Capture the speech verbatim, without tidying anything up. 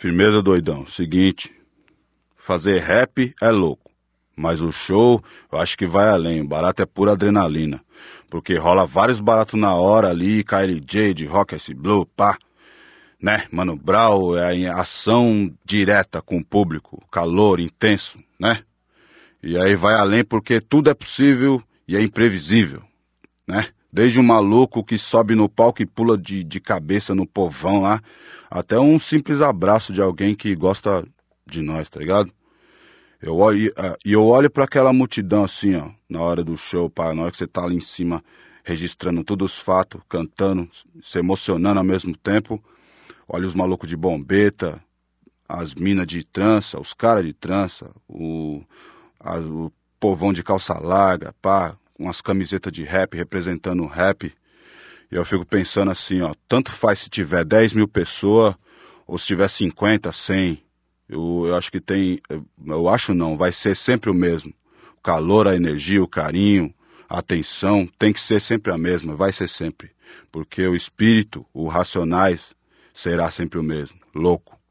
Firmeza, doidão. Seguinte, fazer rap é louco, mas o show eu acho que vai além. O barato é pura adrenalina, porque rola vários baratos na hora ali, K L J, de Rock S Blue, pá. Né, Mano Brown, é em ação direta com o público, calor intenso, né? E aí vai além porque tudo é possível e é imprevisível, né? Desde um maluco que sobe no palco e pula de, de cabeça no povão lá, até um simples abraço de alguém que gosta de nós, tá ligado? Eu olho, e eu olho pra aquela multidão assim, ó, na hora do show, pá, na hora que você tá ali em cima, registrando todos os fatos, cantando, se emocionando ao mesmo tempo. Olha os malucos de bombeta, as minas de trança, os caras de trança, o, a, o povão de calça larga, pá, com as camisetas de rap representando o rap. E eu fico pensando assim, ó, tanto faz se tiver dez mil pessoas ou se tiver cinquenta, cem. Eu, eu acho que tem, eu acho não, vai ser sempre o mesmo. O calor, a energia, o carinho, a atenção tem que ser sempre a mesma, vai ser sempre. Porque o espírito, o Racionais, será sempre o mesmo, louco.